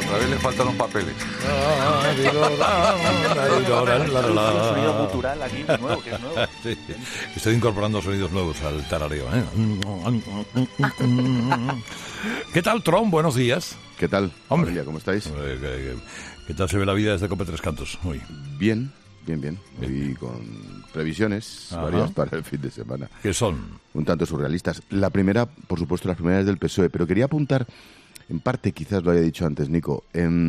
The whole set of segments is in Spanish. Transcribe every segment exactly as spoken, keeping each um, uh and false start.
Otra vez le faltan los papeles. Un sonido gutural aquí, nuevo, que es nuevo. Sí, estoy incorporando sonidos nuevos al tarareo, ¿eh? ¿Qué tal, Tron? Buenos días. ¿Qué tal, hombre? familia? ¿Cómo estáis? Eh, ¿Qué, qué tal se ve la vida desde Cope Tres Cantos hoy? Bien, bien, bien. Hoy con previsiones Ajá. varias para el fin de semana. ¿Qué son? Un tanto surrealistas. La primera, por supuesto, las primeras del P S O E, pero quería apuntar, en parte quizás lo haya dicho antes Nico,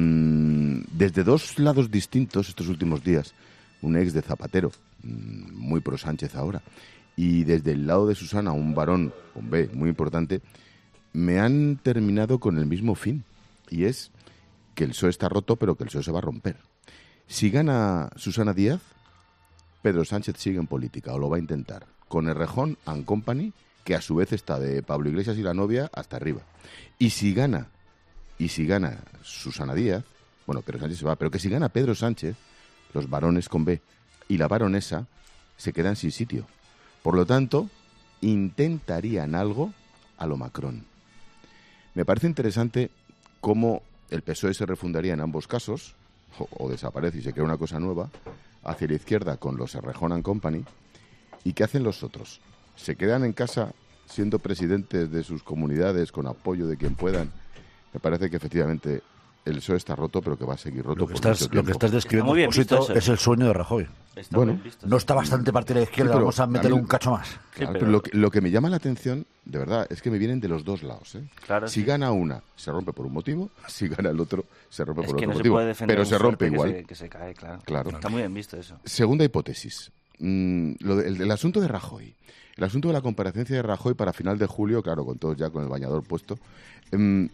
en, desde dos lados distintos estos últimos días, un ex de Zapatero, muy pro Sánchez ahora, y desde el lado de Susana, un varón con B muy importante, me han terminado con el mismo fin, y es que el P S O E está roto, pero que el P S O E se va a romper. Si gana Susana Díaz, Pedro Sánchez sigue en política, o lo va a intentar, con Errejón and Company, que a su vez está de Pablo Iglesias y la novia hasta arriba. Y si gana, y si gana Susana Díaz, bueno, Pedro Sánchez se va, pero que si gana Pedro Sánchez, los varones con B y la baronesa se quedan sin sitio. Por lo tanto, intentarían algo a lo Macron. Me parece interesante cómo el P S O E se refundaría en ambos casos, o, o desaparece y se crea una cosa nueva, hacia la izquierda con los Errejón and Company. ¿Y qué hacen los otros? ¿Se quedan en casa siendo presidentes de sus comunidades con apoyo de quien puedan? Me parece que efectivamente el P S O E está roto, pero que va a seguir roto Lo que por estás, mucho lo que tiempo. estás describiendo, Está muy bien Josito, visto eso. es el sueño de Rajoy. Está Bueno, bien visto, No sí. está bastante parte de la izquierda, Sí, pero vamos a meter a mí- un cacho más. Claro, Sí, pero- pero lo que, lo que me llama la atención, de verdad, es que me vienen de los dos lados. ¿eh? Claro, si sí. gana una, se rompe por un motivo, si gana el otro, se rompe Es por que otro no se motivo. puede defender Pero un se rompe fuerte igual. Que se, que se cae, claro. Claro. Está muy bien visto eso. Segunda hipótesis. Mm, lo de- el, el asunto de Rajoy. El asunto de la comparecencia de Rajoy para final de julio, claro, con todos ya con el bañador puesto. Em,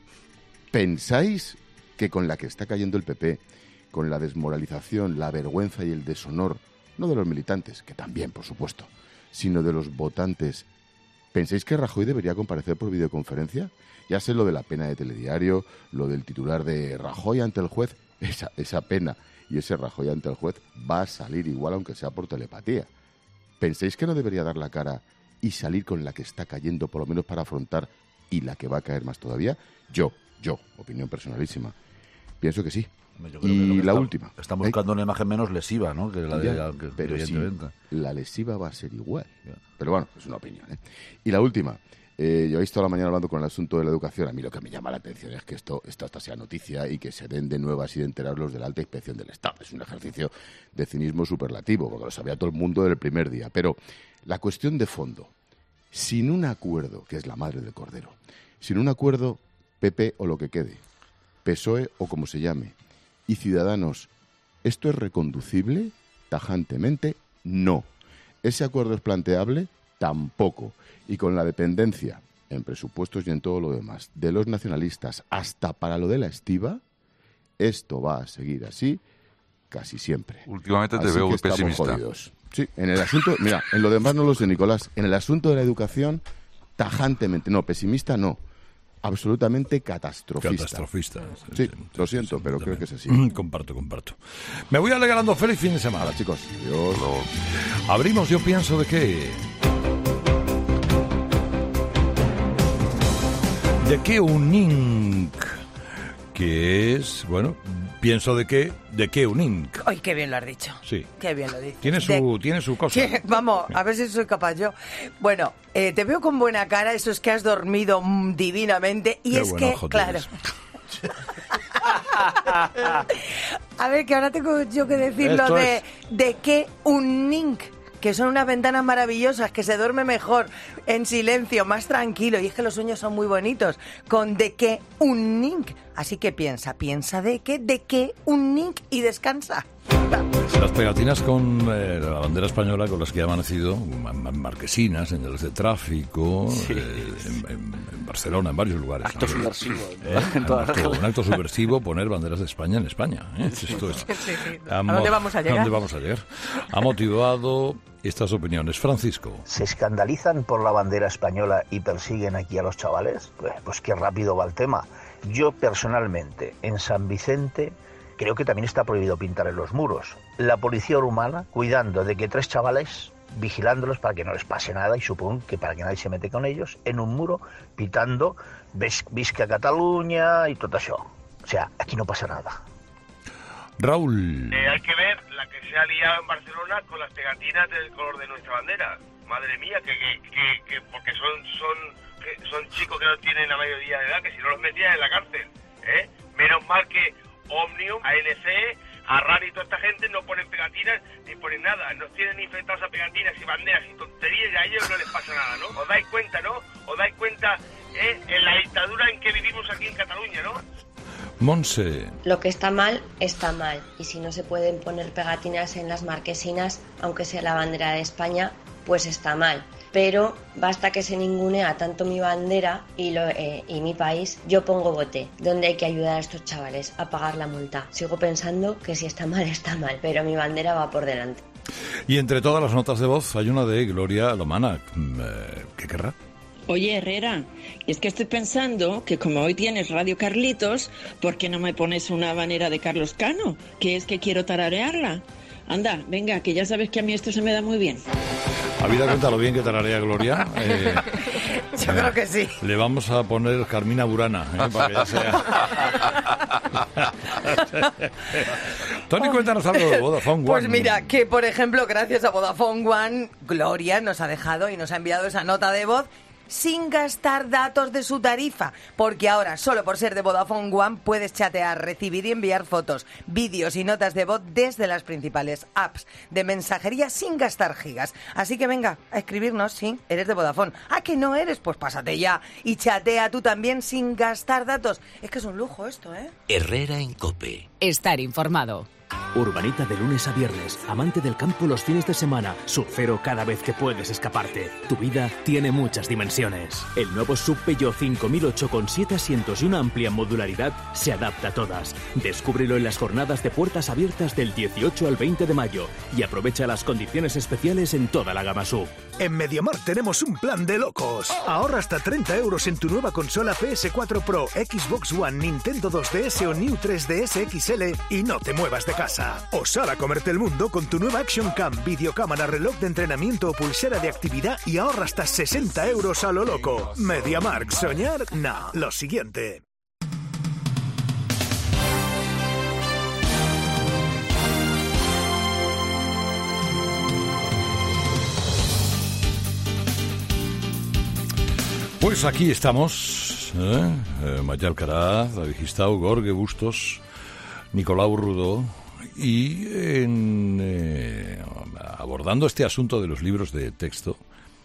¿Pensáis que con la que está cayendo el P P, con la desmoralización, la vergüenza y el deshonor, no de los militantes, que también, por supuesto, sino de los votantes, ¿pensáis que Rajoy debería comparecer por videoconferencia? Ya sé lo de la pena de Telediario, lo del titular de Rajoy ante el juez, esa, esa pena y ese Rajoy ante el juez va a salir igual aunque sea por telepatía. ¿Pensáis que no debería dar la cara y salir con la que está cayendo, por lo menos para afrontar, y la que va a caer más todavía? Yo, yo, opinión personalísima, pienso que sí. Yo creo que lo Y que la está- última. Están buscando una imagen menos lesiva, ¿no? Que la de, Ya, que- pero sí, evidentemente. la lesiva va a ser igual. Ya. Pero bueno, es una opinión. ¿eh? Y la última. Eh, yo he visto a la mañana hablando con el asunto de la educación. A mí lo que me llama la atención es que esto, esto hasta sea noticia y que se den de nuevas y de enterar los de la alta inspección del Estado. Es un ejercicio de cinismo superlativo, porque lo sabía todo el mundo del primer día. Pero la cuestión de fondo, sin un acuerdo, que es la madre del cordero, sin un acuerdo, P P o lo que quede, P S O E o como se llame, y Ciudadanos, ¿esto es reconducible? Tajantemente, no. ¿Ese acuerdo es planteable? Tampoco. Y con la dependencia, en presupuestos y en todo lo demás, de los nacionalistas, hasta para lo de la estiba, esto va a seguir así casi siempre. Últimamente te Así veo que estamos pesimista. jodidos. Sí, en el asunto, mira, en lo demás no lo sé, Nicolás, en el asunto de la educación, tajantemente, no, pesimista no, absolutamente catastrofista. Catastrofista. Sí, lo siento, pero creo que es así. Mm, Comparto, comparto. Me voy alegrando. Feliz fin de semana. Hola, chicos. Adiós. Abrimos, yo pienso de qué. De qué un Inc. Que es, bueno, pienso de qué, de qué un Inc. Ay, qué bien lo has dicho. Sí. Qué bien lo dices. Tiene su, De- tiene su cosa. que- vamos, a ver si soy capaz yo. Bueno, eh, te veo con buena cara, eso es que has dormido mm, divinamente. Y Qué es buen que, ojo claro. tienes. A ver, que ahora tengo yo que decirlo Esto de, es. de que un Inc. Que son unas ventanas maravillosas, que se duerme mejor, en silencio, más tranquilo. Y es que los sueños son muy bonitos. Con de qué un Inc. Así que piensa, piensa de qué, de qué un Inc. Y descansa. Las pegatinas con eh, la bandera española con las que ha amanecido, ma- ma- marquesinas, señales de tráfico, eh, en, en- en Barcelona, en varios lugares. Acto ¿no? subversivo. ¿Eh? En Un, todas acto, las- un acto subversivo poner banderas de España en España. ¿eh? Esto es- Sí, sí. ha ¿A mo- dónde vamos a llegar? ¿A dónde vamos a llegar? Ha motivado estas opiniones. Francisco. ¿Se escandalizan por la bandera española y persiguen aquí a los chavales? Pues, pues qué rápido va el tema. Yo personalmente, en San Vicente, creo que también está prohibido pintar en los muros. La policía rumana cuidando de que tres chavales, vigilándolos para que no les pase nada y supongo que para que nadie se mete con ellos, en un muro pitando Vis- Visca Cataluña y todo eso. O sea, aquí no pasa nada. Raúl. Eh, hay que ver la que se ha liado en Barcelona con las pegatinas del color de nuestra bandera. Madre mía, que, que, que, que porque son son que son chicos que no tienen la mayoría de edad, que si no los metían en la cárcel, ¿eh? Menos mal que Omnium, A N C, Harari y toda esta gente no ponen pegatinas ni ponen nada, nos tienen infectados a pegatinas y banderas y tonterías y a ellos no les pasa nada, ¿no? ¿Os dais cuenta, no? ¿Os dais cuenta eh, en la dictadura en que vivimos aquí en Cataluña, no? Monse. Lo que está mal, está mal. Y si no se pueden poner pegatinas en las marquesinas, aunque sea la bandera de España, pues está mal. Pero basta que se ningunea tanto mi bandera y, lo, eh, y mi país, yo pongo bote. ¿Dónde hay que ayudar a estos chavales a pagar la multa? Sigo pensando que si está mal, está mal, pero mi bandera va por delante. Y entre todas las notas de voz hay una de Gloria Lomana. ¿Qué querrá? Oye, Herrera, es que estoy pensando que como hoy tienes Radio Carlitos, ¿por qué no me pones una habanera de Carlos Cano? Que es que quiero tararearla. Anda, venga, que ya sabes que a mí esto se me da muy bien. ¿Habida cuenta lo bien que tararea Gloria? Eh, Yo creo que sí. Le vamos a poner Carmina Burana, ¿eh? Para que ya sea. Tony, cuéntanos algo de Vodafone One. Pues mira, que por ejemplo, gracias a Vodafone One, Gloria nos ha dejado y nos ha enviado esa nota de voz sin gastar datos de su tarifa, porque ahora, solo por ser de Vodafone One, puedes chatear, recibir y enviar fotos, vídeos y notas de voz desde las principales apps de mensajería sin gastar gigas. Así que venga, a escribirnos, sí, eres de Vodafone. ¿Ah, que no eres? Pues pásate ya y chatea tú también sin gastar datos. Es que es un lujo esto, ¿eh? Herrera en COPE. Estar informado. Urbanita de lunes a viernes, amante del campo los fines de semana, surfero cada vez que puedes escaparte. Tu vida tiene muchas dimensiones. El nuevo Sub Peugeot cinco mil ocho con siete asientos y una amplia modularidad se adapta a todas. Descúbrelo en las jornadas de puertas abiertas del dieciocho al veinte de mayo y aprovecha las condiciones especiales en toda la gama Sub. En MediaMarkt tenemos un plan de locos. Ahorra hasta treinta euros en tu nueva consola P S cuatro Pro, Xbox One, Nintendo dos D S o New tres D S X L y no te muevas de casa. O sal a comerte el mundo con tu nueva Action Cam, videocámara, reloj de entrenamiento o pulsera de actividad y ahorra hasta sesenta euros a lo loco. MediaMarkt, soñar, no. Lo siguiente. Pues aquí estamos, ¿eh? eh Maya Alcaraz, David Gistau, Gorge Bustos, Nicolau Rudó, y en, eh, abordando este asunto de los libros de texto,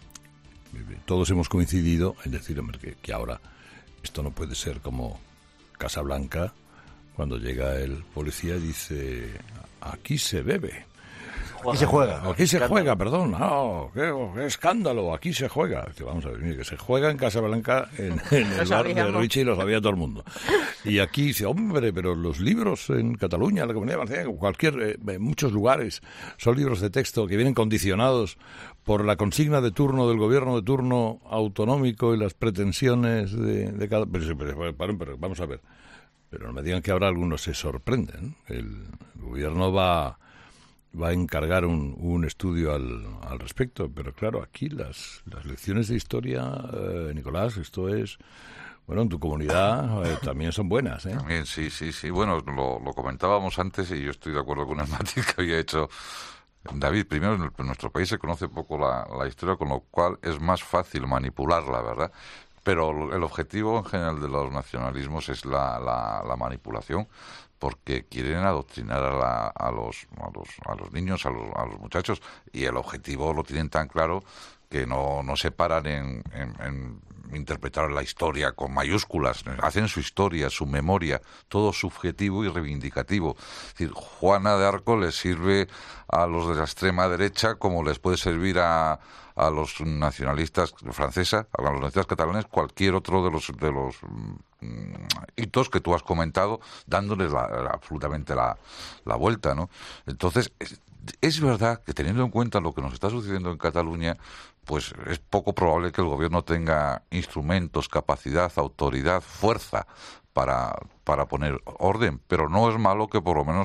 todos hemos coincidido en decir, hombre, que, que ahora esto no puede ser como Casablanca, cuando llega el policía y dice, aquí se bebe. Aquí se juega. Aquí se juega, perdón. Oh, qué, qué escándalo, aquí se juega. Vamos a ver, mire, que se juega en Casablanca, en, en el bar de Richie, lo sabía todo el mundo. Y aquí dice, hombre, pero los libros en Cataluña, en la Comunidad Valenciana, en cualquier, eh, en muchos lugares, son libros de texto que vienen condicionados por la consigna de turno del gobierno de turno autonómico y las pretensiones de, de cada... Pero, pero, pero, pero vamos a ver, pero no me digan que ahora algunos se sorprenden. El, el gobierno va... va a encargar un, un estudio al, al respecto, pero claro, aquí las, las lecciones de historia, eh, Nicolás, esto es, bueno, en tu comunidad eh, también son buenas, ¿eh? También, sí, sí, sí, bueno, lo, lo comentábamos antes y yo estoy de acuerdo con el matiz que había hecho David. Primero, en, el, en nuestro país se conoce poco la, la historia, con lo cual es más fácil manipularla, ¿verdad? Pero el objetivo en general de los nacionalismos es la, la, la manipulación, porque quieren adoctrinar a, la, a, los, a, los, a los niños, a los, a los muchachos, y el objetivo lo tienen tan claro que no, no se paran en, en, en interpretar la historia con mayúsculas. Hacen su historia, su memoria, todo subjetivo y reivindicativo. Es decir, Juana de Arco les sirve a los de la extrema derecha como les puede servir a, a los nacionalistas franceses, a los nacionalistas catalanes, cualquier otro de los de los mm, hitos que tú has comentado, dándoles la, la, absolutamente la, la vuelta, ¿no? Entonces, es, es verdad que teniendo en cuenta lo que nos está sucediendo en Cataluña, pues es poco probable que el gobierno tenga instrumentos, capacidad, autoridad, fuerza para, para poner orden, pero no es malo que por lo menos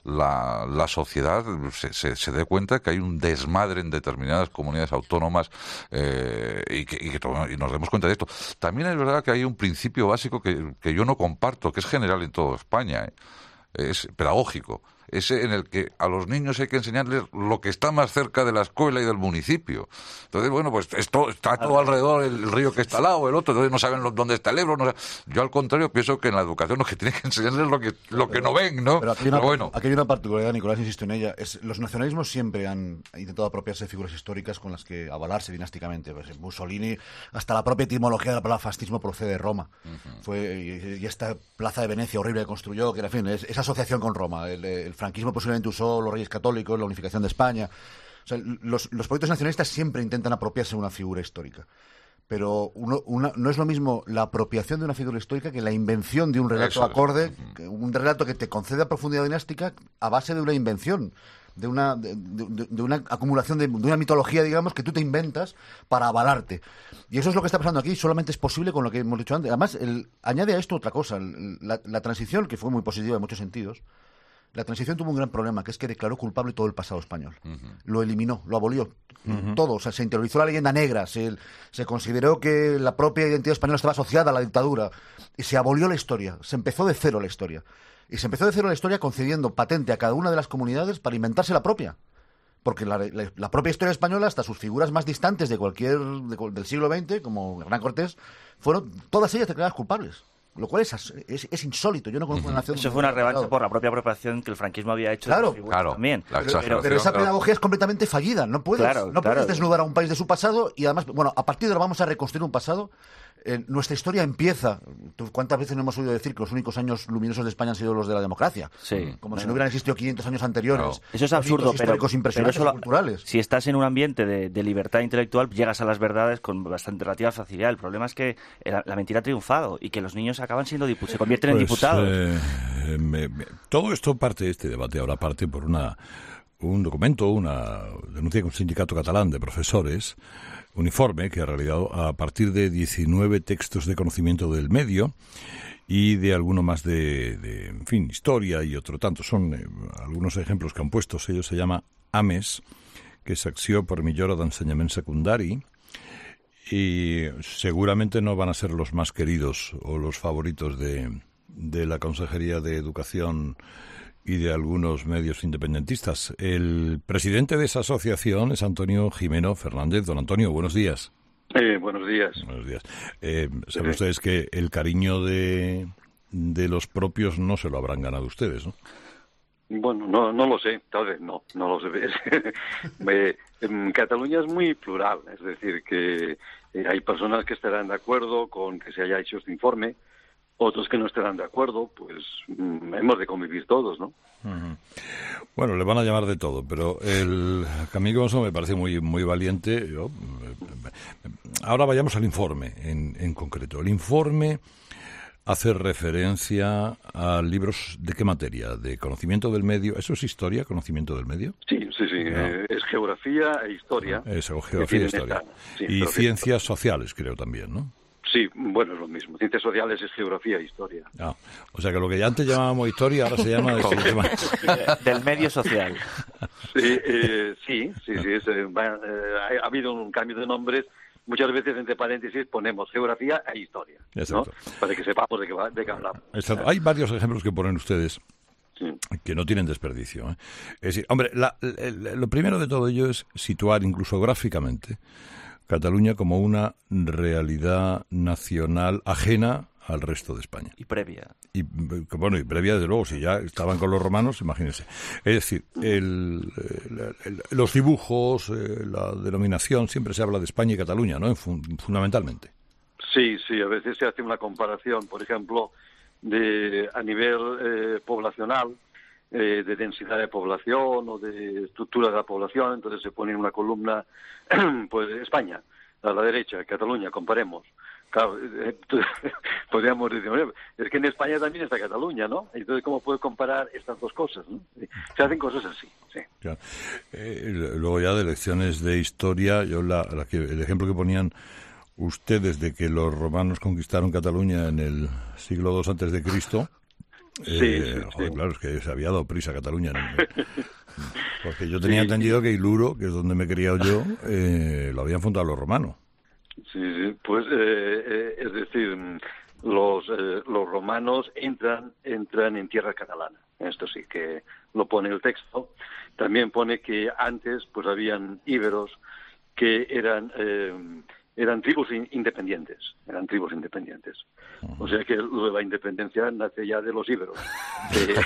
la, la sociedad se, se, se dé cuenta que hay un desmadre en determinadas comunidades autónomas eh, y, que, y, que, y nos demos cuenta de esto. También es verdad que hay un principio básico que, que yo no comparto, que es general en toda España, ¿eh? Es pedagógico. Ese en el que a los niños hay que enseñarles lo que está más cerca de la escuela y del municipio. Entonces, bueno, pues esto está todo alrededor, el río que está al lado, el otro, entonces no saben dónde está el Ebro. No, yo, al contrario, pienso que en la educación lo que tiene que enseñarles es lo que, lo que no ven, ¿no? Pero aquí hay una, pero bueno. aquí hay una particularidad, Nicolás, insisto en ella. Es, los nacionalismos siempre han intentado apropiarse de figuras históricas con las que avalarse dinásticamente. Pues Mussolini, hasta la propia etimología de la palabra fascismo procede de Roma. Uh-huh. Fue y, y esta plaza de Venecia horrible que construyó, que era, en fin, es, esa asociación con Roma. El, el franquismo posiblemente usó los reyes católicos, la unificación de España. O sea, los, los proyectos nacionalistas siempre intentan apropiarse de una figura histórica. Pero uno, una, no es lo mismo la apropiación de una figura histórica que la invención de un relato Eso acorde, es. un relato que te concede profundidad dinástica a base de una invención, de una, de, de, de una acumulación, de, de una mitología, digamos, que tú te inventas para avalarte. Y eso es lo que está pasando aquí, solamente es posible con lo que hemos dicho antes. Además, el, añade a esto otra cosa, la, la transición, que fue muy positiva en muchos sentidos. La transición tuvo un gran problema, que es que declaró culpable todo el pasado español. Uh-huh. Lo eliminó, lo abolió. Uh-huh. Todo. O sea, se interiorizó la leyenda negra, se, se consideró que la propia identidad española estaba asociada a la dictadura. Y se abolió la historia. Se empezó de cero la historia. Y se empezó de cero la historia concediendo patente a cada una de las comunidades para inventarse la propia. Porque la, la, la propia historia española, hasta sus figuras más distantes de cualquier de, del siglo veinte, como Hernán Cortés, fueron todas ellas declaradas culpables. Lo cual es, es, es insólito. Yo no conozco una nación... Eso fue una revancha por la propia apropiación que el franquismo había hecho. Claro, de claro también. Pero, pero, pero esa pedagogía es completamente fallida. No puedes, claro, no claro. puedes desnudar a un país de su pasado y además, bueno, a partir de ahora vamos a reconstruir un pasado. Eh, nuestra historia empieza... ¿Cuántas veces no hemos oído decir que los únicos años luminosos de España han sido los de la democracia? Sí. Como bueno. si no hubieran existido quinientos años anteriores. No. Eso es absurdo, pero, pero eso lo, culturales. Si estás en un ambiente de, de libertad intelectual, llegas a las verdades con bastante relativa facilidad. El problema es que la, la mentira ha triunfado y que los niños acaban siendo diputados, se convierten pues, en diputados. Eh, me, me, todo esto parte, este debate ahora parte por una un documento, una denuncia de un sindicato catalán de profesores, un informe que ha realizado a partir de diecinueve textos de conocimiento del medio y de alguno más de, de en fin, historia y otro tanto. Son eh, algunos ejemplos que han puesto. Ello se llama AMES, que es Acció per Millora d'Ensenyament Secundari, y seguramente no van a ser los más queridos o los favoritos de, de la Consejería de Educación y de algunos medios independentistas. El presidente de esa asociación es Antonio Jimeno Fernández. Don Antonio, buenos días. Eh, buenos días. Buenos días. Eh, saben ustedes que el cariño de, de los propios no se lo habrán ganado ustedes, ¿no? Bueno, no, no lo sé, tal vez no, no lo sé. eh, en Cataluña es muy plural, es decir, que eh, hay personas que estarán de acuerdo con que se haya hecho este informe, otros que no estarán de acuerdo, pues mm, hemos de convivir todos, ¿no? Uh-huh. Bueno, le van a llamar de todo, pero el Camilo Gonzo me parece muy muy valiente. Yo, ahora vayamos al informe en, en concreto. El informe hace referencia a libros de qué materia, de conocimiento del medio. ¿Eso es historia, conocimiento del medio? Sí, sí, sí. No. Eh, es geografía e historia. Eso, geografía e historia. Sí, y ciencias sociales, creo también, ¿no? Sí, bueno, es lo mismo. Ciencias sociales es geografía e historia. Ah, o sea que lo que ya antes llamábamos historia ahora se llama... del medio social. Sí, eh, sí, sí, sí. Es, eh, ha, ha habido un cambio de nombres. Muchas veces, entre paréntesis, ponemos geografía e historia, ¿no? Para que sepamos de qué, va, de qué hablamos. Exacto. Hay varios ejemplos que ponen ustedes sí. que no tienen desperdicio, ¿eh? Es decir, hombre, la, la, lo primero de todo ello es situar incluso gráficamente Cataluña como una realidad nacional ajena al resto de España. Y previa. Y bueno, y previa, desde luego, si ya estaban con los romanos, imagínense. Es decir, el, el, el, los dibujos, eh, la denominación, siempre se habla de España y Cataluña, ¿no? Fundamentalmente. Sí, sí, a veces se hace una comparación, por ejemplo, de a nivel eh, poblacional, eh, de densidad de población o de estructura de la población, entonces se pone en una columna, pues España, a la derecha, Cataluña, comparemos. claro, eh, podríamos decir, es que en España también está Cataluña, ¿no? Entonces, ¿cómo puedes comparar estas dos cosas, ¿no? Se hacen cosas así, sí. Claro. Eh, luego ya de lecciones de historia, yo la, la que, el ejemplo que ponían ustedes de que los romanos conquistaron Cataluña en el siglo dos antes de Cristo, sí, eh, sí, joder, sí. claro, es que se había dado prisa a Cataluña. ¿No? Porque yo tenía sí. entendido que Iluro, que es donde me he criado yo, eh, lo habían fundado los romanos. Sí, sí, pues eh, eh, es decir, los eh, los romanos entran entran en tierra catalana. Esto sí que lo pone el texto. También pone que antes pues habían íberos que eran eh, eran tribus in- independientes, eran tribus independientes. O sea que lo de la independencia nace ya de los íberos. Eh,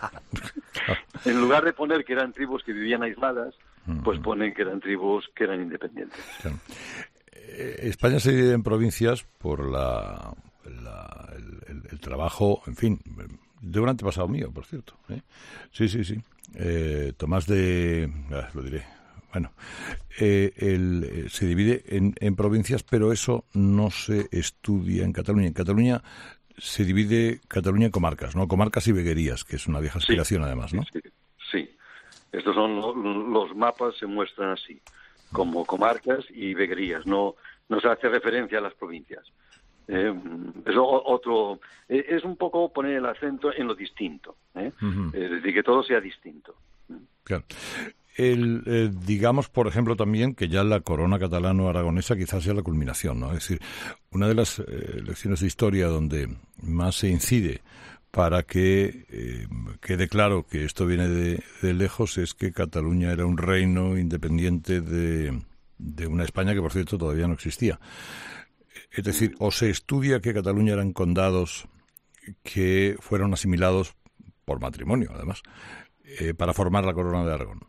en lugar de poner que eran tribus que vivían aisladas, pues ponen que eran tribus que eran independientes. Claro. España se divide en provincias por la, la el, el, el trabajo, en fin, de un antepasado mío, por cierto. ¿eh? Sí, sí, sí. Eh, Tomás de... Ah, lo diré. Bueno, eh, el, eh, se divide en, en provincias, pero eso no se estudia en Cataluña. En Cataluña se divide Cataluña en comarcas, ¿no? Comarcas y veguerías, que es una vieja aspiración, sí, además, ¿no? Sí, sí, sí. Estos son lo, los mapas, se muestran así, como comarcas y veguerías. No, no se hace referencia a las provincias. Eh, es otro, eh, es un poco poner el acento en lo distinto, ¿eh? Uh-huh. Es decir, que todo sea distinto. Claro. El, eh, digamos, por ejemplo, también que ya la corona catalano-aragonesa quizás sea la culminación, ¿no? Es decir, una de las eh, lecciones de historia donde más se incide para que eh, quede claro que esto viene de, de lejos es que Cataluña era un reino independiente de, de una España que, por cierto, todavía no existía. Es decir, o se estudia que Cataluña eran condados que fueron asimilados por matrimonio, además, eh, para formar la corona de Aragón.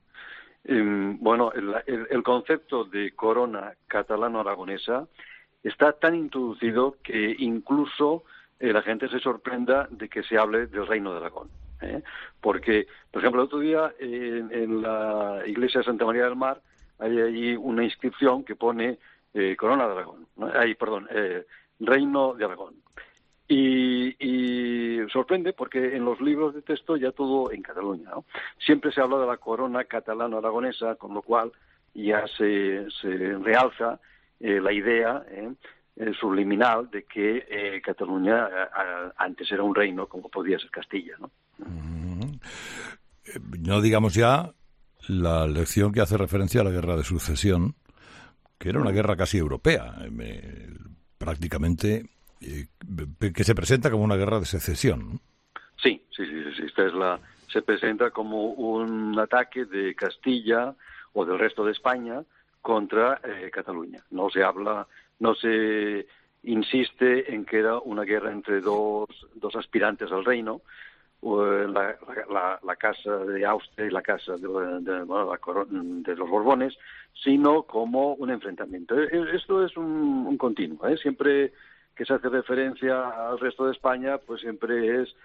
Eh, bueno, el, el, el concepto de corona catalano-aragonesa está tan introducido que incluso eh, la gente se sorprenda de que se hable del Reino de Aragón. ¿eh? Porque, por ejemplo, el otro día eh, en la iglesia de Santa María del Mar hay allí una inscripción que pone eh, Corona de Aragón, ¿no? Ay, perdón, eh, Reino de Aragón. Y, y sorprende porque en los libros de texto ya todo en Cataluña, ¿no? Siempre se habla de la corona catalano-aragonesa, con lo cual ya se, se realza eh, la idea eh, eh, subliminal de que eh, Cataluña eh, antes era un reino como podía ser Castilla, ¿no? Mm-hmm. Eh, no digamos ya la lección que hace referencia a la guerra de sucesión, que era una guerra casi europea, eh, prácticamente... que se presenta como una guerra de secesión. Sí, sí, sí, sí. Esta es la, se presenta como un ataque de Castilla o del resto de España contra eh, Cataluña. No se habla, no se insiste en que era una guerra entre dos, dos aspirantes al reino, la, la, la casa de Austria y la casa de, de, bueno, la de los Borbones, sino como un enfrentamiento. Esto es un, un continuo, ¿eh? Siempre que se hace referencia al resto de España, pues siempre es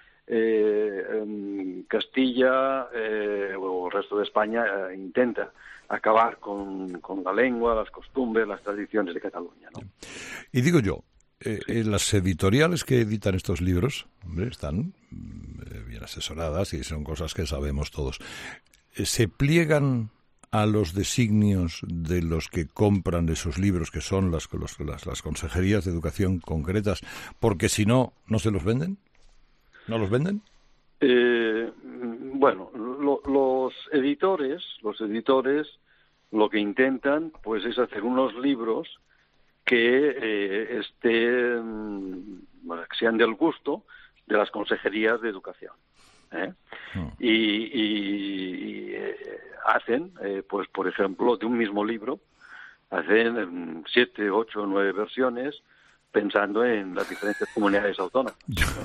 eh, Castilla eh, o el resto de España eh, intenta acabar con, con la lengua, las costumbres, las tradiciones de Cataluña, ¿no? Y digo yo, eh, sí. las editoriales que editan estos libros, hombre, están eh, bien asesoradas y son cosas que sabemos todos. Eh, ¿Se pliegan a los designios de los que compran esos libros, que son las, los, las, las consejerías de educación concretas, porque si no, no se los venden? ¿No los venden? Eh, bueno, lo, los editores, los editores, lo que intentan, pues, es hacer unos libros que eh, estén, bueno, que sean del gusto de las consejerías de educación. ¿Eh? Oh. Y, y, y eh, hacen, eh, pues por ejemplo, de un mismo libro, hacen eh, siete, ocho, nueve versiones pensando en las diferentes comunidades autónomas.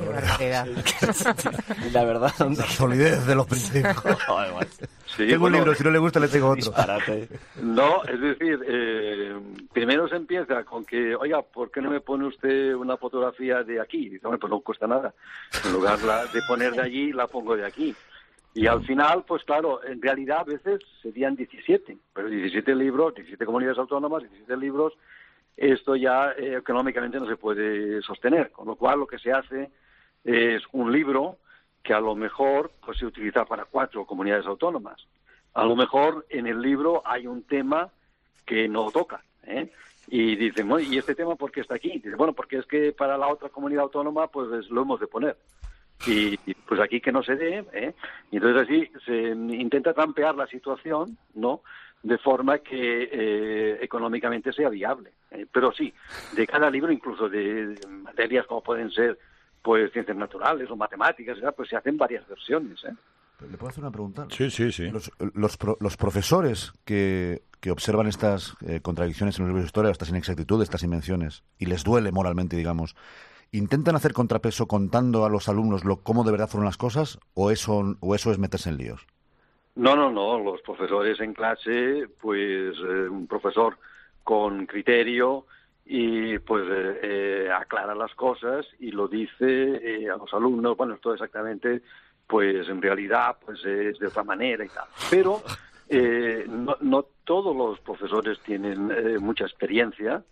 La verdad, la solidez de los principios. Sí, tengo bueno, un libro, si no le gusta le tengo otro. Disparate. No, es decir, eh, primero se empieza con que, oiga, ¿por qué no me pone usted una fotografía de aquí? Dice, bueno, pues no cuesta nada. En lugar de poner de allí, la pongo de aquí. Y al final, pues claro, en realidad a veces serían diecisiete, pero diecisiete libros, diecisiete comunidades autónomas, diecisiete libros, esto ya eh, económicamente no se puede sostener, con lo cual lo que se hace es un libro que a lo mejor pues, se utiliza para cuatro comunidades autónomas. A lo mejor en el libro hay un tema que no toca, ¿eh? Y dicen, bueno, ¿y este tema por qué está aquí? Dice, bueno, porque es que para la otra comunidad autónoma pues lo hemos de poner. Y pues aquí que no se dé, ¿eh? Y entonces así se intenta trampear la situación, ¿no?, de forma que eh, económicamente sea viable. ¿eh? Pero sí, de cada libro, incluso de, de materias como pueden ser pues ciencias naturales o matemáticas, ¿verdad? Pues se hacen varias versiones. ¿eh? ¿Le puedo hacer una pregunta? Sí, sí, sí. Los, los, pro, los profesores que, que observan estas eh, contradicciones en los libros de historia, estas inexactitudes, estas invenciones, y les duele moralmente, digamos, ¿intentan hacer contrapeso contando a los alumnos lo, cómo de verdad fueron las cosas o eso, o eso es meterse en líos? No, no, no. Los profesores en clase, pues eh, un profesor con criterio y pues eh, eh, aclara las cosas y lo dice eh, a los alumnos. Bueno, esto exactamente, pues en realidad pues es de otra manera y tal. Pero eh, no, no todos los profesores tienen eh, mucha experiencia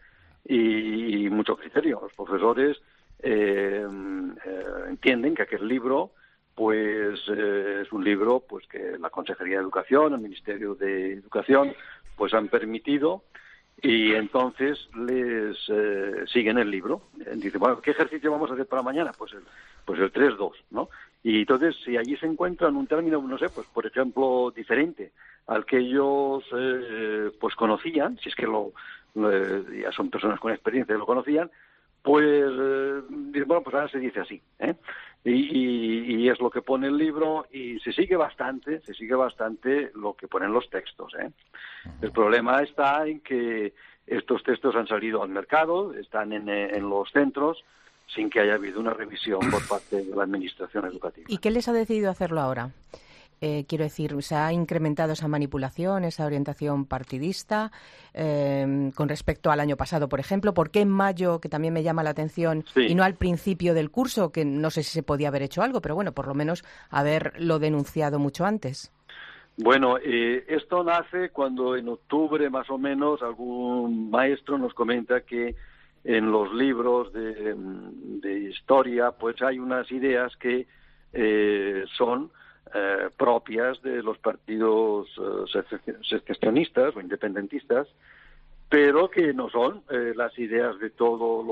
y, y mucho criterio. Los profesores eh, eh, entienden que aquel libro pues eh, es un libro pues que la Consejería de Educación, el Ministerio de Educación, pues han permitido y entonces les eh, siguen el libro. Dicen, bueno, ¿qué ejercicio vamos a hacer para mañana? Pues el, pues el tres dos, ¿no? Y entonces si allí se encuentran un término, no sé, pues por ejemplo, diferente al que ellos eh, pues conocían, si es que lo eh, ya son personas con experiencia y lo conocían, pues eh, bueno, pues ahora se dice así, ¿eh? Y, y, y es lo que pone el libro y se sigue bastante, se sigue bastante lo que ponen los textos, ¿eh? El problema está en que estos textos han salido al mercado, están en, en los centros, sin que haya habido una revisión por parte de la Administración Educativa. ¿Y qué les ha decidido hacerlo ahora? Eh, quiero decir, ¿se ha incrementado esa manipulación, esa orientación partidista eh, con respecto al año pasado, por ejemplo? ¿Por qué en mayo, que también me llama la atención, sí, y no al principio del curso, que no sé si se podía haber hecho algo, pero bueno, por lo menos haberlo denunciado mucho antes? Bueno, eh, esto nace cuando en octubre más o menos algún maestro nos comenta que en los libros de, de historia pues hay unas ideas que eh, son Eh, propias de los partidos eh, secesionistas o independentistas, pero que no son eh, las ideas de toda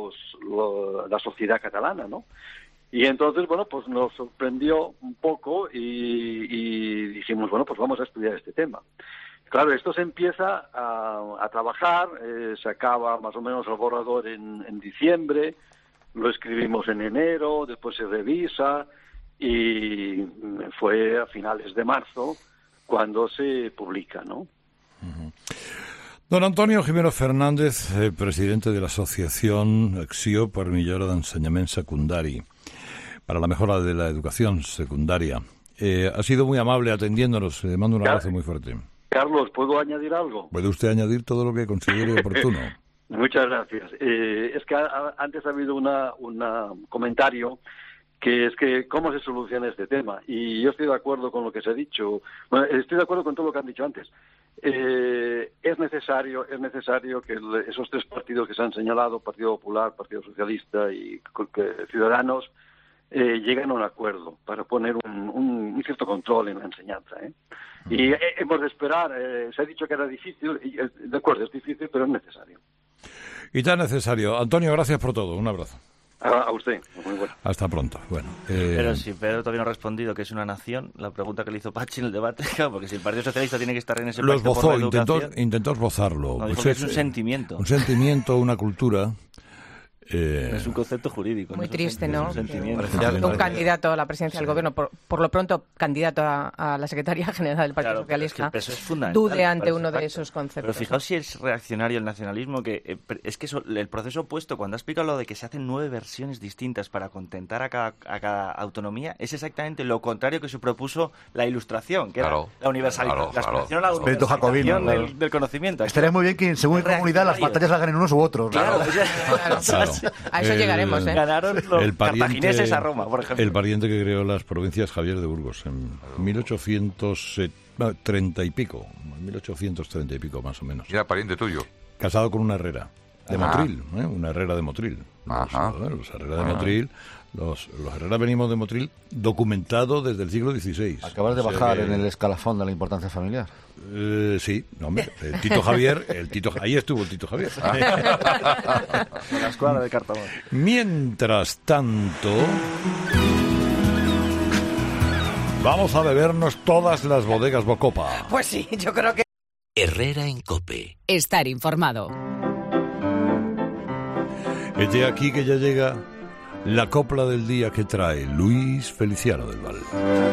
lo, la sociedad catalana, ¿no? Y entonces, bueno, pues nos sorprendió un poco y, y dijimos, bueno, pues vamos a estudiar este tema. Claro, esto se empieza a, a trabajar, eh, se acaba más o menos el borrador en, en diciembre, lo escribimos en enero, después se revisa, y fue a finales de marzo cuando se publica, ¿no? Uh-huh. Don Antonio Gimeno Fernández, eh, presidente de la Asociación Acció per Millora d'Ensenyament Secundari, para la mejora de la educación secundaria. Eh, ha sido muy amable atendiéndonos. Le mando un abrazo muy fuerte. Carlos, ¿puedo añadir algo? ¿Puede usted añadir todo lo que considere oportuno? Muchas gracias. Eh, es que a, antes ha habido una, una comentario que es que cómo se soluciona este tema. Y yo estoy de acuerdo con lo que se ha dicho. Bueno, estoy de acuerdo con todo lo que han dicho antes. Eh, es necesario es necesario que el, esos tres partidos que se han señalado, Partido Popular, Partido Socialista y que, Ciudadanos, eh, lleguen a un acuerdo para poner un, un, un cierto control en la enseñanza. ¿eh? Y eh, hemos de esperar. Eh, se ha dicho que era difícil. Y, eh, de acuerdo, es difícil, pero es necesario. Y tan necesario. Antonio, gracias por todo. Un abrazo. A usted, muy bueno. Hasta pronto. Bueno, eh... Pero si Pedro todavía no ha respondido que es una nación, la pregunta que le hizo Pachi en el debate, claro, porque si el Partido Socialista tiene que estar en ese lo pacto esbozó, por la intentó, educación... intentó esbozarlo. No, dijo pues que es, es un sentimiento. Un sentimiento, una cultura... Eh... Es un concepto jurídico. Muy no triste, ¿no? Un sentimiento. Un, un candidato a la presidencia sí. del gobierno, por, por lo pronto candidato a, a la Secretaría General del Partido claro, Socialista, es que es dude ante uno de esos conceptos. Pero fijaos si es reaccionario el nacionalismo, que eh, es que eso, el proceso opuesto, cuando ha explicado lo de que se hacen nueve versiones distintas para contentar a cada, a cada autonomía, es exactamente lo contrario que se propuso la Ilustración, que claro, era la universalización, claro, la claro, la espíritu jacobino del, claro. del conocimiento. Estaría muy bien que según qué comunidad las batallas las ganen unos u otros. Claro, claro. claro. claro. A eso el, llegaremos, ¿eh? Ganaron los el pariente, cartagineses a Roma, por ejemplo. El pariente que creó las provincias, Javier de Burgos, en mil ochocientos treinta y pico, mil ochocientos treinta y pico más o menos. Era pariente tuyo. Casado con una herrera. De Motril, ¿eh? Una Herrera de Motril. Ajá. Los, los Herrera de Motril, los, los Herrera venimos de Motril, documentado desde el siglo dieciséis. Acabas de O sea bajar que- en el escalafón de la importancia familiar. Eh, sí, no, hombre, el Tito Javier, el Tito, ahí estuvo el Tito Javier. La escuadra de Cartabón. Mientras tanto, vamos a bebernos todas las bodegas Bocopa. Pues sí, yo creo que... Herrera en COPE. Estar informado. Este aquí que ya llega la copla del día que trae Luis Feliciano del Val.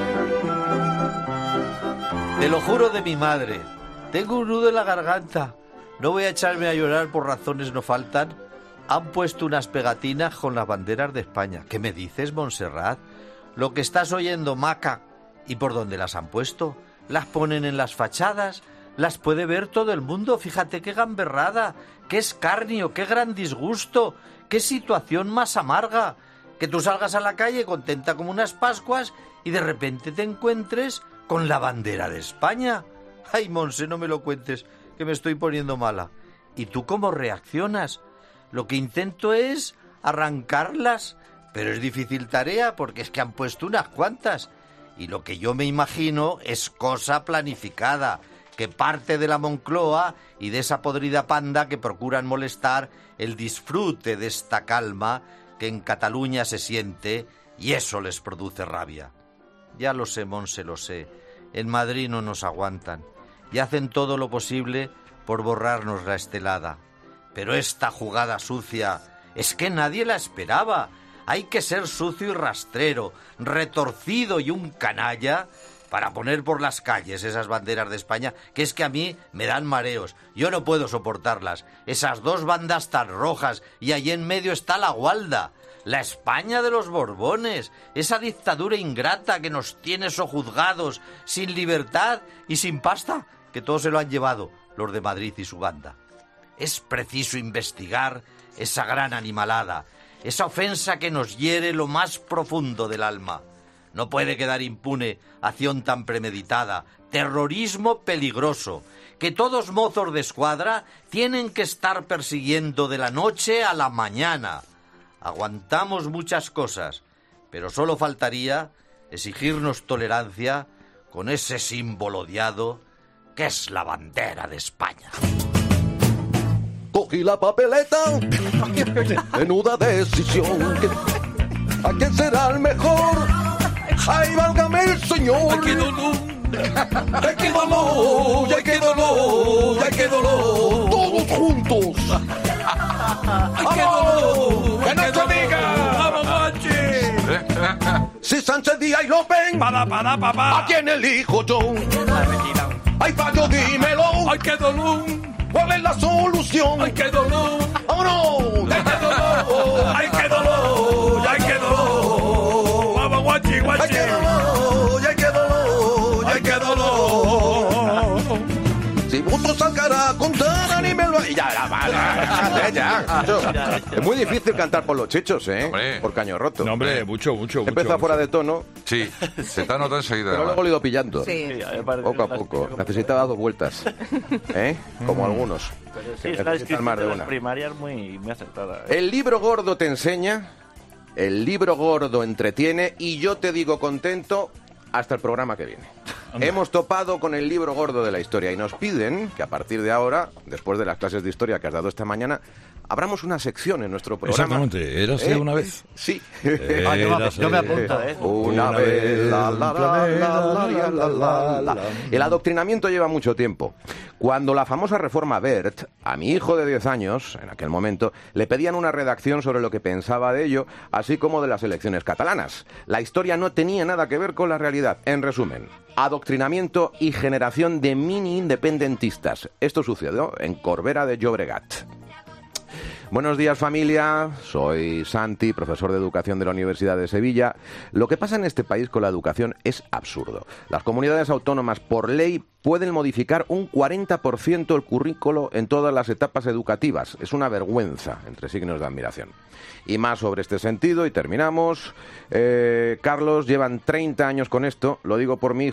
Te lo juro de mi madre. Tengo un nudo en la garganta. No voy a echarme a llorar por razones no faltan. Han puesto unas pegatinas con las banderas de España. ¿Qué me dices, Montserrat? Lo que estás oyendo, Maca. ¿Y por dónde las han puesto? Las ponen en las fachadas. Las puede ver todo el mundo. Fíjate qué gamberrada, qué escarnio, qué gran disgusto, qué situación más amarga. Que tú salgas a la calle contenta como unas Pascuas y de repente te encuentres con la bandera de España. Ay, Monse, no me lo cuentes, que me estoy poniendo mala. ¿Y tú cómo reaccionas? Lo que intento es arrancarlas, pero es difícil tarea porque es que han puesto unas cuantas. Y lo que yo me imagino es cosa planificada, que parte de la Moncloa y de esa podrida panda que procuran molestar el disfrute de esta calma que en Cataluña se siente y eso les produce rabia. Ya lo sé, Monse, lo sé. En Madrid no nos aguantan y hacen todo lo posible por borrarnos la estelada. Pero esta jugada sucia es que nadie la esperaba. Hay que ser sucio y rastrero, retorcido y un canalla para poner por las calles esas banderas de España, que es que a mí me dan mareos. Yo no puedo soportarlas. Esas dos bandas tan rojas y allí en medio está la Gualda. La España de los Borbones, esa dictadura ingrata que nos tiene sojuzgados, sin libertad y sin pasta, que todos se lo han llevado los de Madrid y su banda. Es preciso investigar esa gran animalada, esa ofensa que nos hiere lo más profundo del alma. No puede quedar impune acción tan premeditada, terrorismo peligroso, que todos mozos de escuadra tienen que estar persiguiendo de la noche a la mañana. Aguantamos muchas cosas, pero solo faltaría exigirnos tolerancia con ese símbolo odiado que es la bandera de España. Cogí la papeleta, menuda decisión. ¿A quién será el mejor? ¡Ay, válgame el señor! ¡Ay, qué dolor! ¡Ay, qué dolor! ¡Ay, qué dolor! ¡Ay, qué dolor! ¡Todos juntos! ¡Ay, qué dolor! ¡Que no te diga! ¡Vamos, Guachi! Si Sánchez Díaz y López, para, para, papá, ¿a quién elijo yo? ¡Ay, Payo, dímelo! ¡Ay, qué dolor! ¿Cuál es la solución? ¡Ay, qué dolor! ¡Oh, no! ¡Ay, qué dolor! ¡Ay, qué dolor! ¡Ay, qué dolor! ¡Vamos, Guachi, Guachi! ¡Ay, qué dolor! ¡Ay, qué dolor! ¡Ay, qué dolor! Si vosotros sacará contar, anímelo. Y ya, ya, ya, ya. Es muy difícil cantar por los chichos, ¿eh? Hombre. Por caño roto. No, hombre, mucho, mucho, mucho. Empezó fuera de tono. Sí, se te ha notado enseguida. Pero luego lo he ido pillando. Sí. Poco a poco. Necesitaba dos vueltas. ¿Eh? Como algunos. Pero sí, Que está necesitan escrito más de de las una. primarias muy, muy acertada. ¿eh? El libro gordo te enseña, el libro gordo entretiene y yo te digo contento hasta el programa que viene. Hemos topado con el libro gordo de la historia y nos piden que a partir de ahora, después de las clases de historia que has dado esta mañana, abramos una sección en nuestro programa. Exactamente, érase ¿Eh? una vez. Sí. Ah, yo me- yo me apunto, ¿eh? Una vez. La, la, la, la, la, la, la, la. El adoctrinamiento lleva mucho tiempo. Cuando la famosa reforma Wert, a mi hijo de diez años, en aquel momento, le pedían una redacción sobre lo que pensaba de ello, así como de las elecciones catalanas. La historia no tenía nada que ver con la realidad. En resumen, adoctrinamiento y generación de mini independentistas. Esto sucedió en Corbera de Llobregat. Buenos días, familia. Soy Santi, profesor de educación de la Universidad de Sevilla. Lo que pasa en este país con la educación es absurdo. Las comunidades autónomas, por ley, pueden modificar un cuarenta por ciento el currículo en todas las etapas educativas. Es una vergüenza, entre signos de admiración. Y más sobre este sentido, y terminamos. Eh, Carlos, llevan treinta años con esto, lo digo por mi hijo,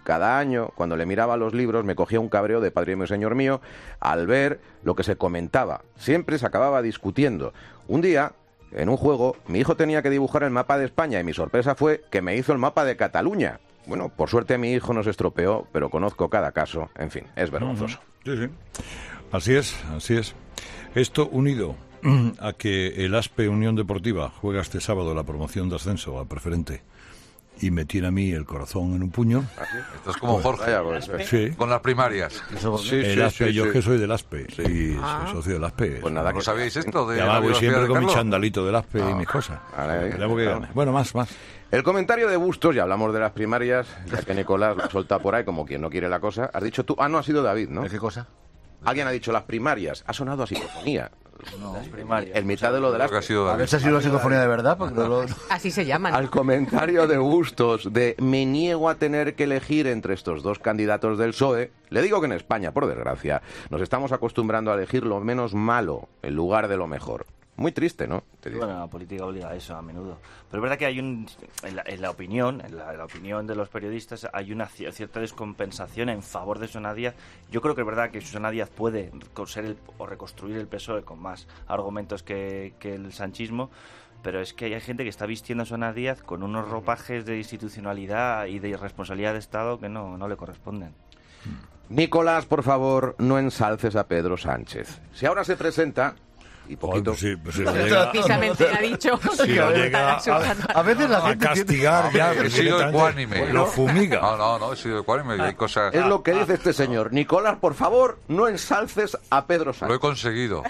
cada año, cuando le miraba los libros, me cogía un cabreo de padre mío y señor mío al ver lo que se comentaba. Siempre se acababa discutiendo. Un día, en un juego, mi hijo tenía que dibujar el mapa de España y mi sorpresa fue que me hizo el mapa de Cataluña. Bueno, por suerte mi hijo no se estropeó, pero conozco cada caso. En fin, es vergonzoso. Sí, sí. Así es, así es. Esto unido a que el Aspe Unión Deportiva juega este sábado la promoción de ascenso a preferente y me tiene a mí el corazón en un puño. Esto es como pues, Jorge, pues, sí. con las primarias. Sí, el Aspe, sí, yo sí. que soy del Aspe, sí, sí ah. soy socio del Aspe. Pues nada, ¿no sabíais esto? De ya voy siempre de con Carlos? mi chandalito del Aspe ah. y mis cosas. Vale, vale. Bueno, más, más. El comentario de Bustos, ya hablamos de las primarias, ya que Nicolás lo suelta por ahí como quien no quiere la cosa. Has dicho tú, ah, no, ha sido David, ¿no? ¿De qué cosa? Alguien ha dicho las primarias, ha sonado a psicofonía. No, las primarias. El mitad de lo de las... A ver si ha sido una psicofonía de verdad. Porque no lo... Así se llaman. Al comentario de Bustos de me niego a tener que elegir entre estos dos candidatos del P S O E, le digo que en España, por desgracia, nos estamos acostumbrando a elegir lo menos malo en lugar de lo mejor. Muy triste, ¿no? Te digo. Bueno, la política obliga a eso a menudo. Pero es verdad que hay un... En la, en la opinión, en la, en la opinión de los periodistas, hay una cierta descompensación en favor de Susana Díaz. Yo creo que es verdad que Susana Díaz puede ser el, o reconstruir el P S O E con más argumentos que, que el sanchismo, pero es que hay gente que está vistiendo a Susana Díaz con unos ropajes de institucionalidad y de irresponsabilidad de Estado que no, no le corresponden. Nicolás, por favor, no ensalces a Pedro Sánchez. Si ahora se presenta... y poquito. Pues sí, pues sí, precisamente ha dicho. Sí, lo llega a, a veces la gente a castigar ya. He sido ecuánime. Lo fumiga. No, no, no, he sido ecuánime. Hay cosas... Es lo que dice este señor. Nicolás, por favor, no ensalces a Pedro Sánchez. Lo he conseguido.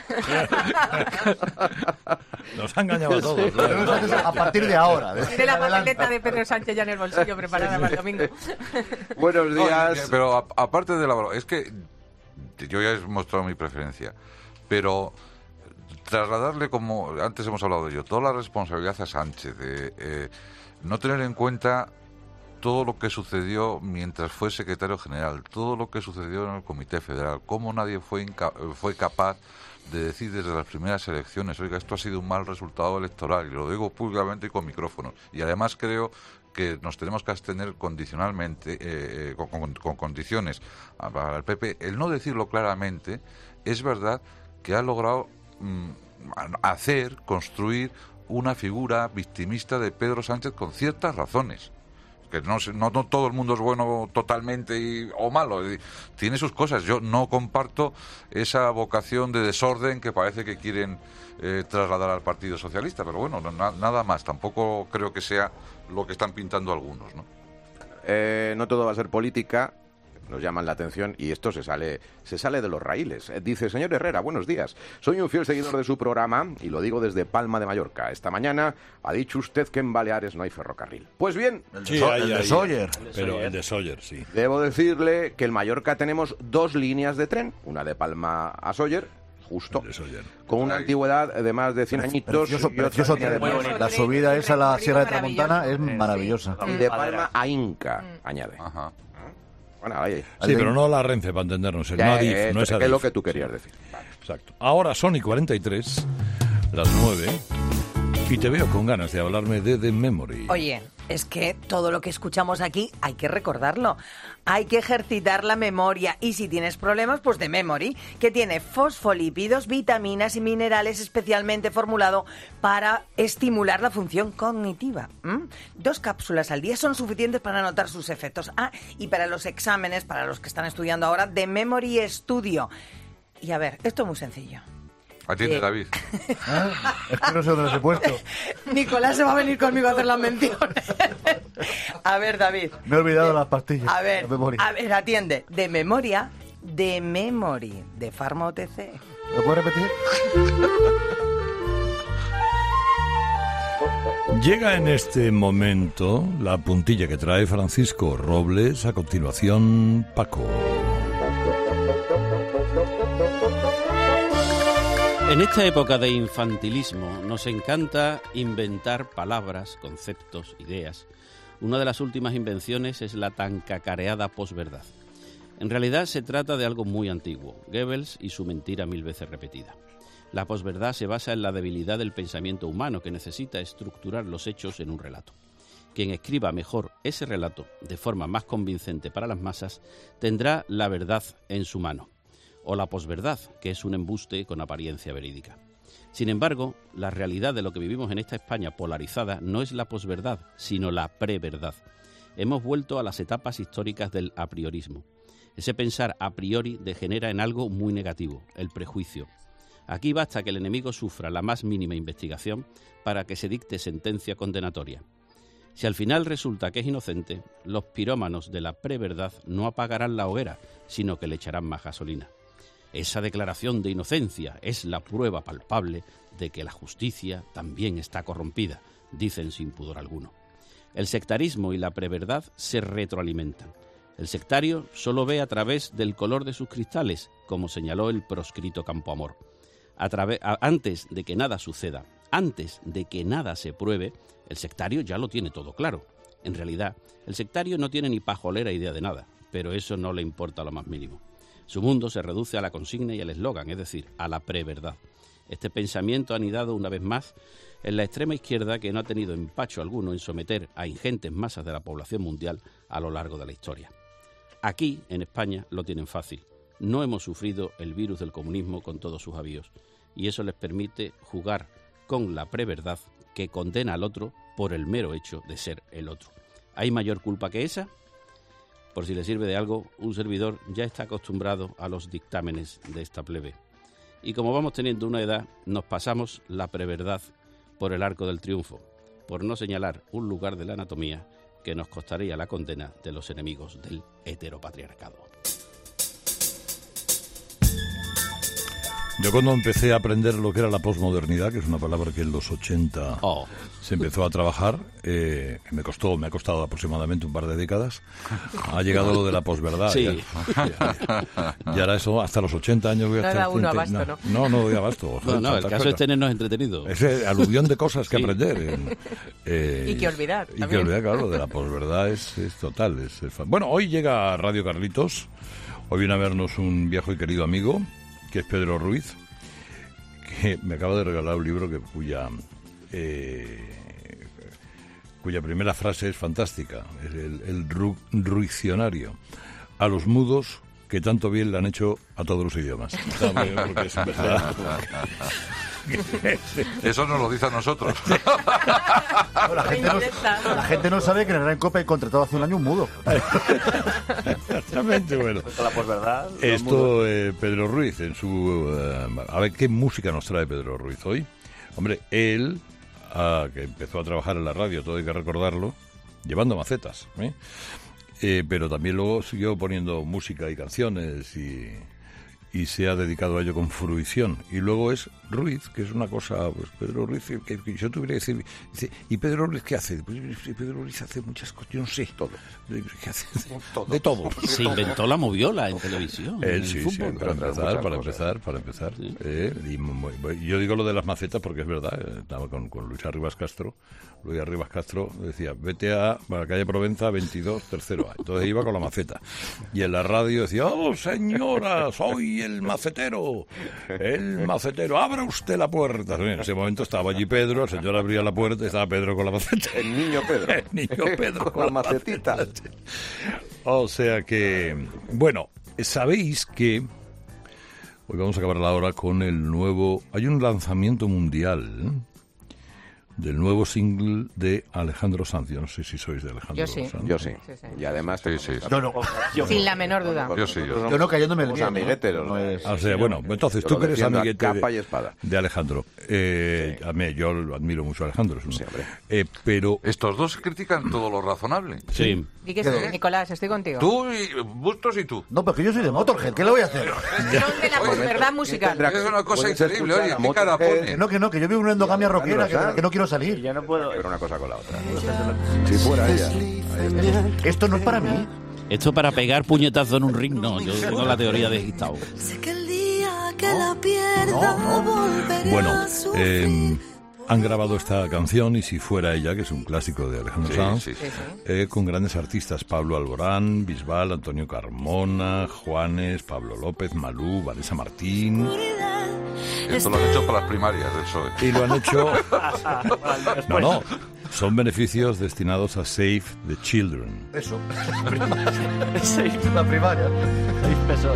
Nos ha engañado a todos. Sí, a partir de ahora. De, de la papeleta de Pedro Sánchez ya en el bolsillo preparada para el domingo. Buenos días. No, pero a, aparte de la... Es que yo ya he mostrado mi preferencia, pero... trasladarle, como antes hemos hablado de ello, toda la responsabilidad a Sánchez, de eh, no tener en cuenta todo lo que sucedió mientras fue secretario general, todo lo que sucedió en el Comité Federal, cómo nadie fue, inca- fue capaz de decir desde las primeras elecciones, oiga, esto ha sido un mal resultado electoral, y lo digo públicamente y con micrófonos. Y además creo que nos tenemos que abstener condicionalmente, eh, eh, con, con, con condiciones para el P P. El no decirlo claramente, es verdad que ha logrado hacer, construir una figura victimista de Pedro Sánchez con ciertas razones. Que no, no, no todo el mundo es bueno totalmente y, o malo. Tiene sus cosas. Yo no comparto esa vocación de desorden que parece que quieren eh, trasladar al Partido Socialista. Pero bueno, no, na, nada más. Tampoco creo que sea lo que están pintando algunos, ¿no? Eh, no todo va a ser política. Nos llaman la atención y esto se sale se sale de los raíles. Dice, señor Herrera, buenos días. Soy un fiel seguidor de su programa y lo digo desde Palma de Mallorca. Esta mañana ha dicho usted que en Baleares no hay ferrocarril. Pues bien, el de, sí, so- hay, el de Sóller. Pero el de Sóller, sí. Debo decirle que en Mallorca tenemos dos líneas de tren, una de Palma a Sóller, justo, con una antigüedad de más de cien añitos. Precioso, precioso de bonito. La subida esa a la Sierra de Tramontana es maravillosa. Y de Palma a Inca, añade. Ajá. Bueno, ahí, sí, ahí. Pero no la Renfe, para entendernos. Ya, no, Adif, eh, no es Adif. Es lo que tú querías decir. Vale. Exacto. Ahora son y cuarenta y tres, las nueve, y te veo con ganas de hablarme de The Memory. Oye, es que todo lo que escuchamos aquí hay que recordarlo. Hay que ejercitar la memoria. Y si tienes problemas, pues The Memory, que tiene fosfolípidos, vitaminas y minerales especialmente formulado para estimular la función cognitiva. ¿Mm? Dos cápsulas al día son suficientes para notar sus efectos. Ah, y para los exámenes, para los que están estudiando ahora, The Memory Studio. Y a ver, esto es muy sencillo. Atiende, eh. David. ¿Ah? Es que no sé dónde los he puesto. Nicolás se va a venir conmigo a hacer las menciones. A ver, David. Me he olvidado eh, las pastillas. A ver, a ver, atiende. De memoria, de memory, de Pharma O T C. ¿Lo puedes repetir? Llega en este momento la puntilla que trae Francisco Robles. A continuación, Paco. En esta época de infantilismo nos encanta inventar palabras, conceptos, ideas. Una de las últimas invenciones es la tan cacareada posverdad. En realidad se trata de algo muy antiguo, Goebbels y su mentira mil veces repetida. La posverdad se basa en la debilidad del pensamiento humano que necesita estructurar los hechos en un relato. Quien escriba mejor ese relato de forma más convincente para las masas tendrá la verdad en su mano, o la posverdad, que es un embuste con apariencia verídica. Sin embargo, la realidad de lo que vivimos en esta España polarizada no es la posverdad, sino la preverdad. Hemos vuelto a las etapas históricas del apriorismo. Ese pensar a priori degenera en algo muy negativo, el prejuicio. Aquí basta que el enemigo sufra la más mínima investigación para que se dicte sentencia condenatoria. Si al final resulta que es inocente, los pirómanos de la preverdad no apagarán la hoguera, sino que le echarán más gasolina. Esa declaración de inocencia es la prueba palpable de que la justicia también está corrompida, dicen sin pudor alguno. El sectarismo y la preverdad se retroalimentan. El sectario solo ve a través del color de sus cristales, como señaló el proscrito Campoamor. A través, a, antes de que nada suceda, antes de que nada se pruebe, el sectario ya lo tiene todo claro. En realidad, el sectario no tiene ni pajolera idea de nada, pero eso no le importa lo más mínimo. Su mundo se reduce a la consigna y al eslogan, es decir, a la preverdad. Este pensamiento ha anidado una vez más en la extrema izquierda, que no ha tenido empacho alguno en someter a ingentes masas de la población mundial a lo largo de la historia. Aquí, en España, lo tienen fácil. No hemos sufrido el virus del comunismo con todos sus avíos, y eso les permite jugar con la preverdad que condena al otro por el mero hecho de ser el otro. ¿Hay mayor culpa que esa? Por si le sirve de algo, un servidor ya está acostumbrado a los dictámenes de esta plebe. Y como vamos teniendo una edad, nos pasamos la preverdad por el arco del triunfo, por no señalar un lugar de la anatomía que nos costaría la condena de los enemigos del heteropatriarcado. Yo cuando empecé a aprender lo que era la posmodernidad, que es una palabra que en los ochenta oh. se empezó a trabajar, eh, que me costó, me ha costado aproximadamente un par de décadas, ha llegado lo de la posverdad. Sí. Ya, ya, ya era eso, hasta los ochenta años voy a no estar... Da uno abasto, ¿no? No, no doy abasto. No, no, el caso cosas. es tenernos entretenidos. Es aluvión de cosas que sí. aprender. Eh, y que olvidar. Y también. que olvidar, claro, lo de la posverdad es, es total. Es, es bueno, hoy llega Radio Carlitos, hoy viene a vernos un viejo y querido amigo, que es Pedro Ruiz, que me acaba de regalar un libro que cuya eh, cuya primera frase es fantástica, es el, el Ru, Ruicionario, a los mudos que tanto bien le han hecho a todos los idiomas. Porque es verdad. Eso nos lo dice a nosotros. No, la, gente no, la gente no sabe que en el Gran Copa he contratado hace un año un mudo. Exactamente, bueno. La posverdad. Esto, eh, Pedro Ruiz, en su... Uh, a ver, ¿qué música nos trae Pedro Ruiz hoy? Hombre, él, uh, que empezó a trabajar en la radio, todo hay que recordarlo, llevando macetas, ¿eh? Eh, pero también luego siguió poniendo música y canciones y... y se ha dedicado a ello con fruición. Y luego es Ruiz, que es una cosa, pues Pedro Ruiz, que, que yo tuviera que decir, dice, ¿y Pedro Ruiz qué hace? Pues Pedro Ruiz hace muchas cosas, yo no sé. Todo. ¿Qué hace? Todo. De todo. Se inventó la moviola en televisión. Él en sí, el sí, fútbol. para empezar, para empezar, para empezar. Sí. Eh, y, yo digo lo de las macetas porque es verdad, eh, estaba con, con Luis Arribas Castro, Luis Arribas Castro decía, vete a, a la calle Provenza veintidós, tercero A. Entonces iba con la maceta. Y en la radio decía, oh señora, soy el macetero, el macetero, abra usted la puerta. En ese momento estaba allí Pedro, el señor abría la puerta y estaba Pedro con la maceta. El niño Pedro. El niño Pedro con la macetita. O sea que, bueno, sabéis que hoy vamos a acabar la hora con el nuevo, hay un lanzamiento mundial, ¿eh?, del nuevo single de Alejandro Sanz. Yo no sé si sois de Alejandro Yo sí. Sanz. Yo sí. Sí, sí. Y además... Sí, sí. Yo no. Yo Sin la menor duda. Yo sí, yo sí. Yo no cayéndome el Somos bien, amigueteros, ¿no? ¿no? es- O sea, bueno, entonces Yo tú lo que eres defiendo a amiguete capa y de, espada. de Alejandro. Eh, a mí, yo lo admiro mucho a Alejandro. es un- Sí, hombre. eh, pero Estos dos critican todo lo razonable. Sí. Di que sí, Nicolás, estoy contigo. Tú y Bustos y tú. No, porque yo soy de Motorhead, ¿qué le voy a hacer? Son de la posverdad musical. Es una cosa Puedes increíble. escuchar Oye, a ¿qué cara Motorhead. pone? Que no, que no, que yo vivo en una endogamia rockera, que, que no quiero salir. Yo no puedo. Pero una cosa con la otra. Si fuera ella. Esto no es para mí. Esto para pegar puñetazo en un ring, no. Yo tengo la teoría de Gustavo. Sé que el día que la pierda volveré bueno, a sufrir. eh, han grabado esta canción, Y si fuera ella, que es un clásico de Alejandro Sí, Sanz, sí, sí. eh, con grandes artistas, Pablo Alborán, Bisbal, Antonio Carmona, Juanes, Pablo López, Malú, Vanessa Martín. Esto lo han hecho para las primarias del P S O E. Y lo han hecho... No, no. Son beneficios destinados a Save the Children. Eso. Save la primaria. Seis pesos.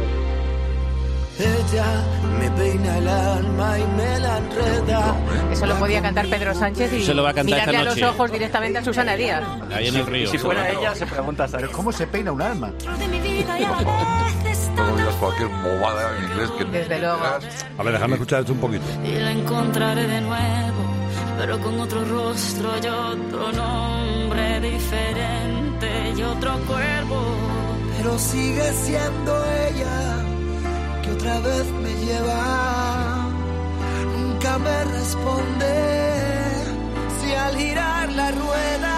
Ella me peina el alma y me la enreda. Eso lo podía cantar Pedro Sánchez y Se lo va a cantar mirarle esta a los noche. ojos directamente a Susana Díaz. Ahí en el río. Si fuera ella, se pregunta, ¿sabes? ¿Cómo se peina un alma? De mi vida y a la vez está No digas cualquier bobada en inglés que Desde luego. A ver, déjame escuchar esto un poquito. y la encontraré de nuevo, pero con otro rostro y otro nombre diferente y otro cuerpo. Pero sigue siendo ella que otra vez me lleva. Nunca me responde si al girar la rueda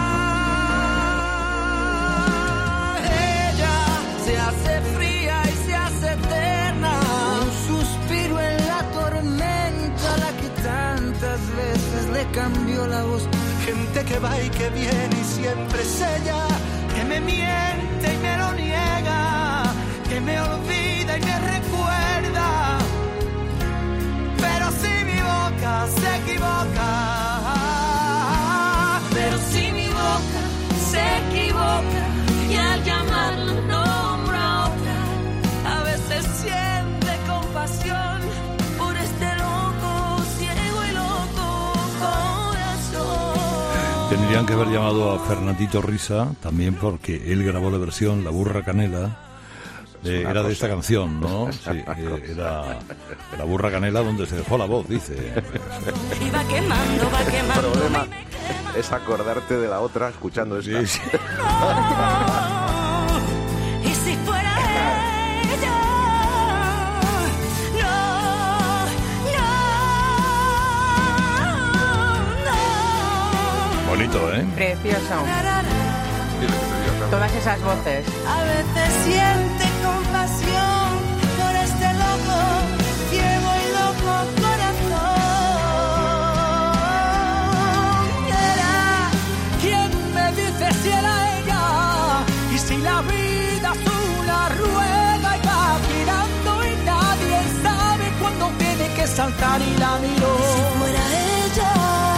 ella se hace fría y se hace eterna. Un suspiro en la tormenta, la que tantas veces le cambió la voz. Gente que va y que viene y siempre es ella, que me miente y me lo niega, que me olvida y me recuerda. Pero si mi boca se equivoca, pero si mi boca se equivoca y al llamarla nombra a otra, a veces siente compasión por este loco, ciego y loco corazón. Tendrían que haber llamado a Fernandito Risa, también porque él grabó la versión La Burra Canela. Eh, era de esta canción, ¿no? Sí, eh, era La Burra Canela, donde se dejó la voz, dice. Y va quemando, va El quemando. problema es acordarte de la otra escuchando esta. Sí, sí. Y si fuera ella, no, no, no. Bonito, ¿eh? Precioso. Todas esas voces. A veces siente compasión por este loco, ciego y loco corazón. Era quien me dice si era ella, y si la vida es una rueda y va girando y nadie sabe cuándo tiene que saltar y la miró. Si fuera ella.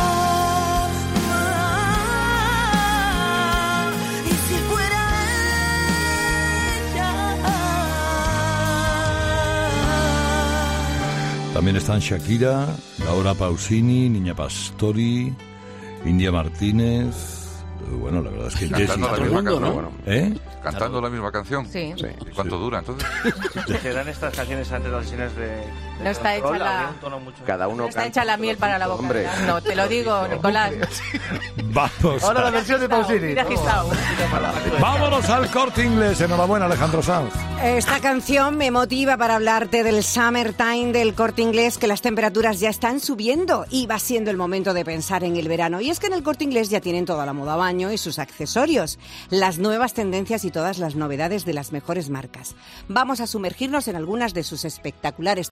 También están Shakira, Laura Pausini, Niña Pastori, India Martínez. Bueno, la verdad es que Cantando la misma canción, ¿no? ¿Eh? Cantando la misma canción. Sí. Sí. ¿Y cuánto dura entonces? Se dan estas canciones antes de las sesiones de... de No está hecha control, la- había un tono mucho- Cada uno No está canta. hecha la miel para la boca. Hombre. ¿verdad? No, te lo digo, Nicolás. Vamos, Ahora la a- versión de Pausini. Mira, Gistao. vámonos al Corte Inglés. Enhorabuena, Alejandro Sanz. Esta canción me motiva para hablarte del Summertime del Corte Inglés, que las temperaturas ya están subiendo y va siendo el momento de pensar en el verano. Y es que en el Corte Inglés ya tienen toda la moda baño y sus accesorios, las nuevas tendencias y todas las novedades de las mejores marcas. Vamos a sumergirnos en algunas de sus espectaculares